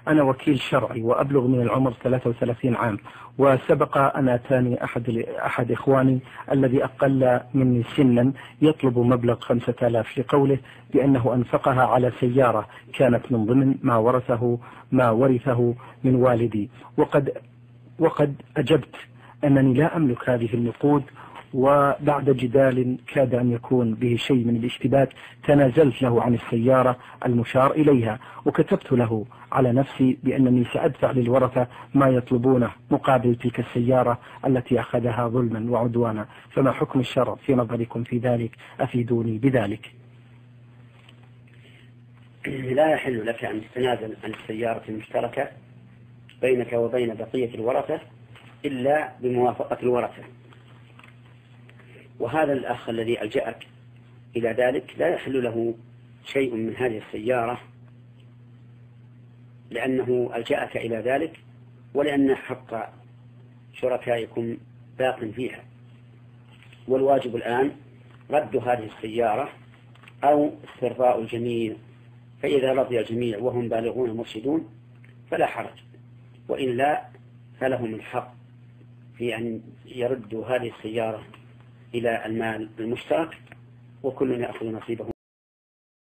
أنا وكيل شرعي وأبلغ من العمر 33 عام، وسبق أن أتاني أحد إخواني الذي أقل مني سنا يطلب مبلغ 5000 لقوله بأنه أنفقها على سيارة كانت من ضمن ما ورثه من والدي، وقد أجبت أنني لا أملك هذه النقود، وبعد جدال كاد أن يكون به شيء من الاشتباك تنازلت له عن السيارة المشار إليها، وكتبت له على نفسي بأنني سأدفع للورثة ما يطلبونه مقابل تلك السيارة التي أخذها ظلما وعدوانا. فما حكم الشرع في نظركم في ذلك؟ أفيدوني بذلك. لا يحل لك أن تتنازل عن السيارة المشتركة بينك وبين بقية الورثة إلا بموافقة الورثة. وهذا الأخ الذي ألجأك إلى ذلك لا يحل له شيء من هذه السيارة، لأنه ألجأك إلى ذلك ولأن حق شركائكم باق فيها، والواجب الآن رد هذه السيارة أو استرضاء الجميع، فإذا رضي الجميع وهم بالغون مرشدون فلا حرج، وإلا فلهم الحق في أن يردوا هذه السيارة إلى المال المشترك، وكل يأخذ نصيبه.